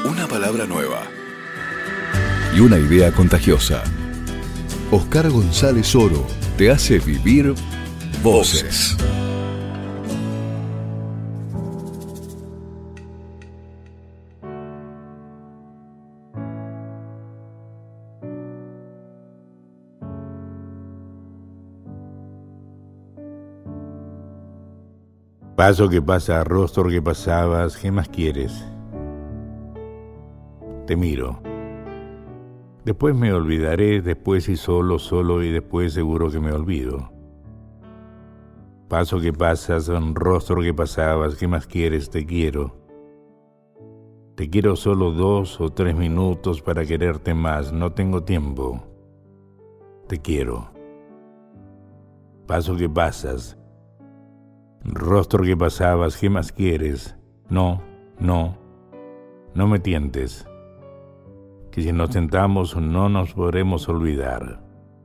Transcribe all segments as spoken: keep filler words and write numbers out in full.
Una palabra nueva y una idea contagiosa. Oscar González Oro te hace vivir voces. Paso que pasa, rostro que pasabas, ¿qué más quieres? Te miro. Después me olvidaré, después y solo, solo y después seguro que me olvido. Paso que pasas, rostro que pasabas, ¿qué más quieres? Te quiero. Te quiero solo dos o tres minutos para quererte más, no tengo tiempo. Te quiero. Paso que pasas, rostro que pasabas, ¿qué más quieres? No, no, no me tientes, que si nos tentamos no nos podremos olvidar.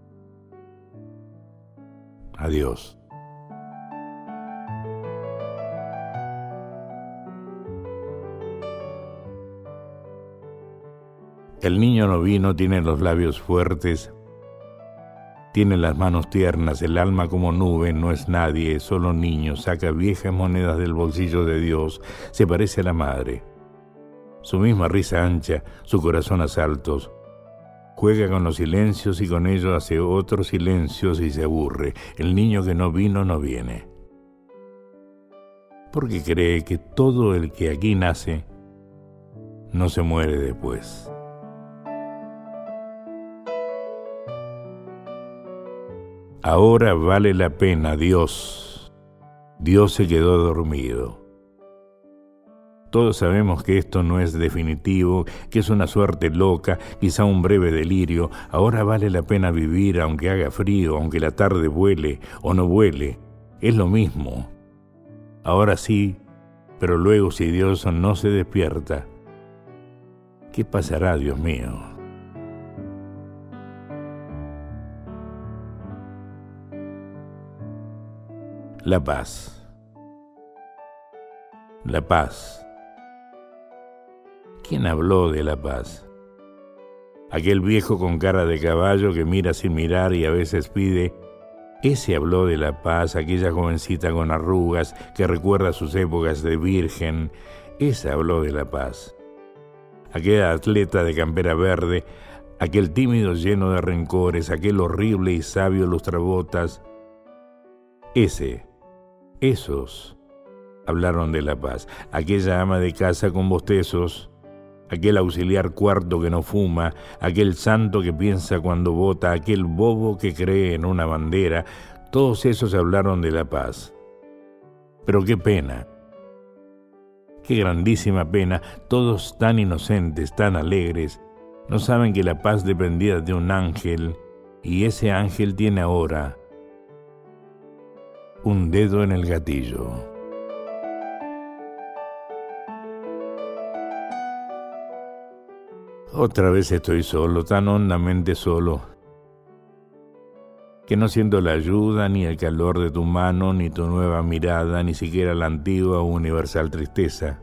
Adiós. El niño no vino, tiene los labios fuertes, tiene las manos tiernas, el alma como nube, no es nadie, es solo niño, saca viejas monedas del bolsillo de Dios, se parece a la madre. Su misma risa ancha, su corazón a saltos, juega con los silencios y con ellos hace otros silencios y se aburre. El niño que no vino, no viene. Porque cree que todo el que aquí nace no se muere después. Ahora vale la pena, Dios. Dios se quedó dormido. Todos sabemos que esto no es definitivo, que es una suerte loca, quizá un breve delirio. Ahora vale la pena vivir aunque haga frío, aunque la tarde vuele o no vuele. Es lo mismo. Ahora sí, pero luego si Dios no se despierta, ¿qué pasará, Dios mío? La paz. La paz. ¿Quién habló de la paz? Aquel viejo con cara de caballo que mira sin mirar y a veces pide. Ese habló de la paz, aquella jovencita con arrugas que recuerda sus épocas de virgen. Esa habló de la paz. Aquel atleta de campera verde, aquel tímido lleno de rencores, aquel horrible y sabio lustrabotas. Ese. Esos hablaron de la paz. Aquella ama de casa con bostezos, aquel auxiliar cuarto que no fuma, aquel santo que piensa cuando vota, aquel bobo que cree en una bandera, todos esos hablaron de la paz. Pero qué pena, qué grandísima pena, todos tan inocentes, tan alegres, no saben que la paz dependía de un ángel, y ese ángel tiene ahora un dedo en el gatillo. Otra vez estoy solo, tan hondamente solo, que no siento la ayuda, ni el calor de tu mano, ni tu nueva mirada, ni siquiera la antigua o universal tristeza.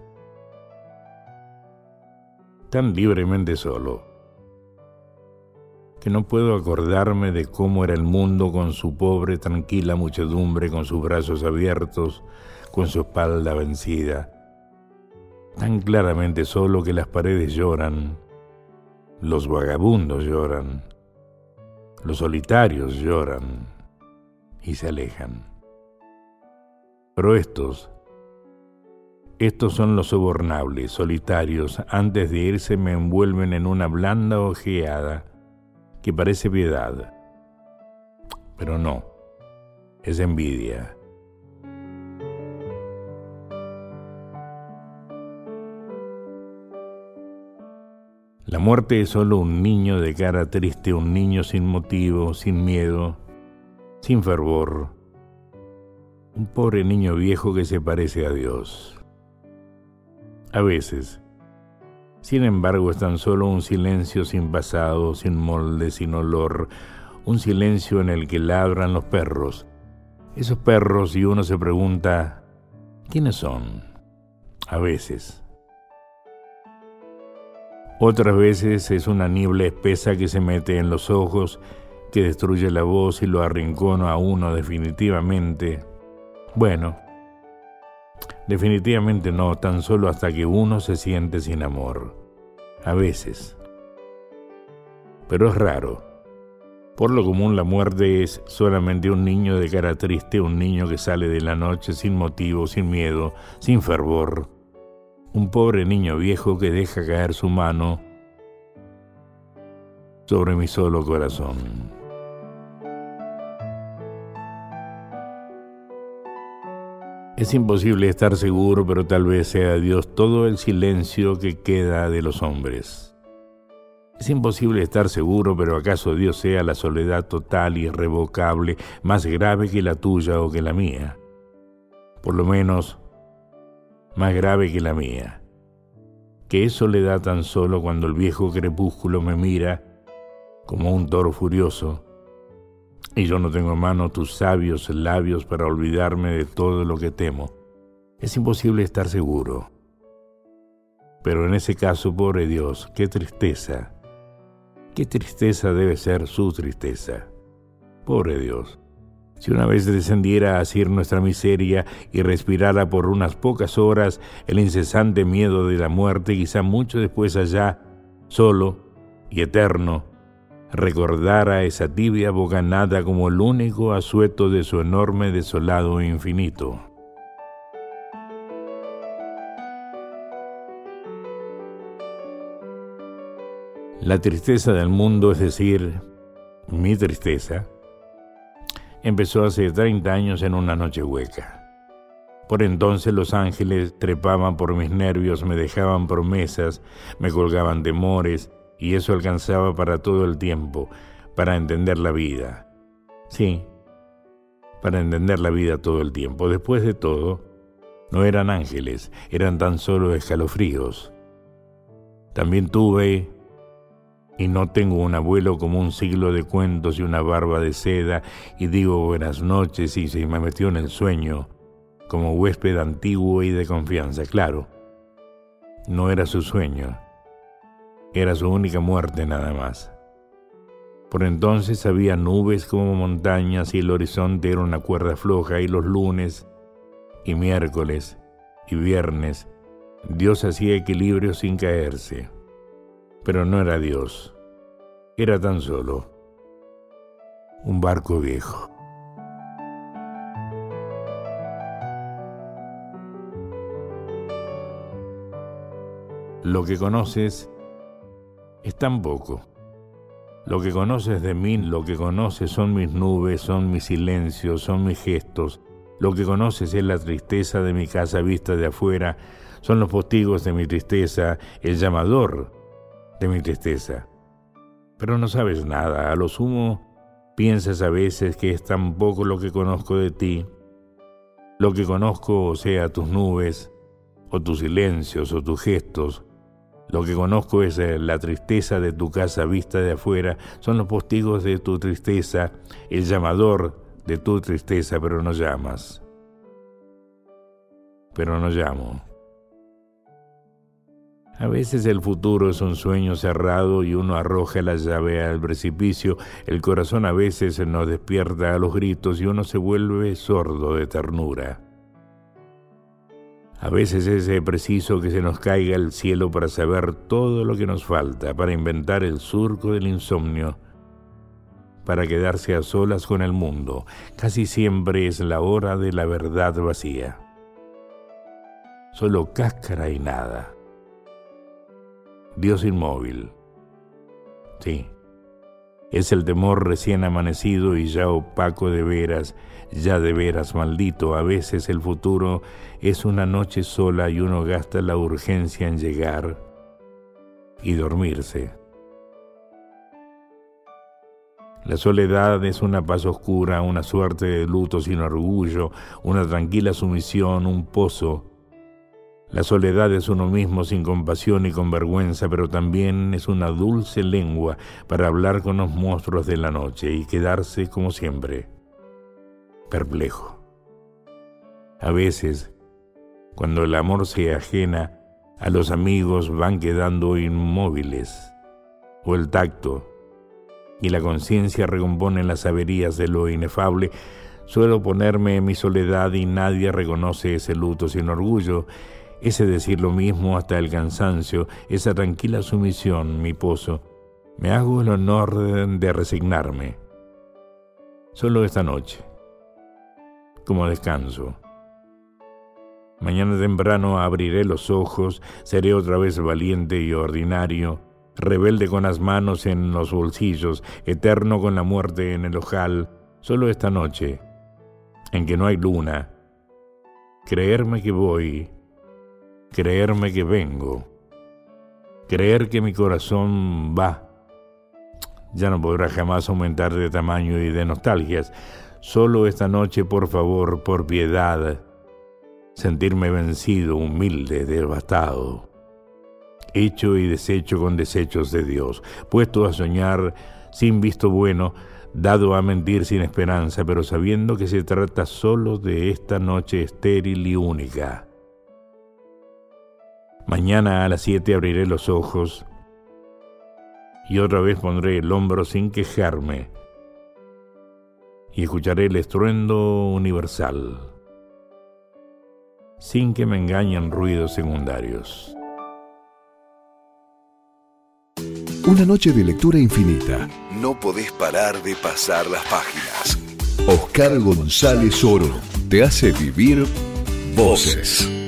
Tan libremente solo, que no puedo acordarme de cómo era el mundo con su pobre, tranquila muchedumbre, con sus brazos abiertos, con su espalda vencida. Tan claramente solo que las paredes lloran, los vagabundos lloran, los solitarios lloran y se alejan. Pero estos, estos son los sobornables, solitarios, antes de irse me envuelven en una blanda ojeada que parece piedad, pero no, es envidia. La muerte es solo un niño de cara triste, un niño sin motivo, sin miedo, sin fervor, un pobre niño viejo que se parece a Dios. A veces, sin embargo, es tan solo un silencio sin pasado, sin molde, sin olor, un silencio en el que ladran los perros. Esos perros, y uno se pregunta, ¿quiénes son? A veces. Otras veces es una niebla espesa que se mete en los ojos, que destruye la voz y lo arrincona a uno definitivamente. Bueno, definitivamente no, tan solo hasta que uno se siente sin amor. A veces. Pero es raro. Por lo común la muerte es solamente un niño de cara triste, un niño que sale de la noche sin motivo, sin miedo, sin fervor. Un pobre niño viejo que deja caer su mano sobre mi solo corazón. Es imposible estar seguro, pero tal vez sea Dios todo el silencio que queda de los hombres. Es imposible estar seguro, pero ¿acaso Dios sea la soledad total y irrevocable, más grave que la tuya o que la mía? Por lo menos, más grave que la mía. Que es soledad tan solo cuando el viejo crepúsculo me mira como un toro furioso, y yo no tengo en mano tus sabios labios para olvidarme de todo lo que temo. Es imposible estar seguro. Pero en ese caso, pobre Dios, qué tristeza. Qué tristeza debe ser su tristeza. Pobre Dios. Si una vez descendiera a asir nuestra miseria y respirara por unas pocas horas el incesante miedo de la muerte, quizá mucho después allá, solo y eterno, recordara esa tibia bocanada como el único asueto de su enorme desolado infinito. La tristeza del mundo, es decir, mi tristeza, empezó hace treinta años en una noche hueca. Por entonces los ángeles trepaban por mis nervios, me dejaban promesas, me colgaban temores, y eso alcanzaba para todo el tiempo, para entender la vida. Sí, para entender la vida todo el tiempo. Después de todo, no eran ángeles, eran tan solo escalofríos. También tuve, y no tengo un abuelo como un siglo de cuentos y una barba de seda, y digo buenas noches y se me metió en el sueño, como huésped antiguo y de confianza. Claro, no era su sueño, era su única muerte nada más. Por entonces había nubes como montañas y el horizonte era una cuerda floja, y los lunes y miércoles y viernes Dios hacía equilibrio sin caerse. Pero no era Dios, era tan solo un barco viejo. Lo que conoces es tan poco. Lo que conoces de mí, lo que conoces son mis nubes, son mis silencios, son mis gestos. Lo que conoces es la tristeza de mi casa vista de afuera, son los postigos de mi tristeza, el llamador de mi tristeza. Pero no sabes nada, a lo sumo piensas a veces que es tan poco lo que conozco de ti. Lo que conozco, o sea, tus nubes, o tus silencios, o tus gestos. Lo que conozco es la tristeza de tu casa vista de afuera, son los postigos de tu tristeza, el llamador de tu tristeza, pero no llamas. Pero no llamo. A veces el futuro es un sueño cerrado y uno arroja la llave al precipicio. El corazón a veces nos despierta a los gritos y uno se vuelve sordo de ternura. A veces es preciso que se nos caiga el cielo para saber todo lo que nos falta, para inventar el surco del insomnio, para quedarse a solas con el mundo. Casi siempre es la hora de la verdad vacía. Solo cáscara y nada. Dios inmóvil. Sí, es el temor recién amanecido y ya opaco de veras, ya de veras maldito. A veces el futuro es una noche sola y uno gasta la urgencia en llegar y dormirse. La soledad es una paz oscura, una suerte de luto sin orgullo, una tranquila sumisión, un pozo. La soledad es uno mismo sin compasión y con vergüenza, pero también es una dulce lengua para hablar con los monstruos de la noche y quedarse, como siempre, perplejo. A veces, cuando el amor se ajena A los amigos van quedando inmóviles, o el tacto y la conciencia recomponen las averías de lo inefable. Suelo ponerme en mi soledad y nadie reconoce ese luto sin orgullo, ese decir lo mismo hasta el cansancio, esa tranquila sumisión, mi pozo. Me hago el honor de resignarme. Solo esta noche, como descanso. Mañana temprano abriré los ojos, seré otra vez valiente y ordinario, rebelde con las manos en los bolsillos, eterno con la muerte en el ojal. Solo esta noche, en que no hay luna, creerme que voy, creerme que vengo, creer que mi corazón va. Ya no podrá jamás aumentar de tamaño y de nostalgias. Solo esta noche, por favor, por piedad, sentirme vencido, humilde, devastado, hecho y deshecho con desechos de Dios, puesto a soñar sin visto bueno, dado a mentir sin esperanza, pero sabiendo que se trata solo de esta noche estéril y única. Mañana a las siete abriré los ojos y otra vez pondré el hombro sin quejarme y escucharé el estruendo universal, sin que me engañen ruidos secundarios. Una noche de lectura infinita. No podés parar de pasar las páginas. Oscar González Oro te hace vivir voces.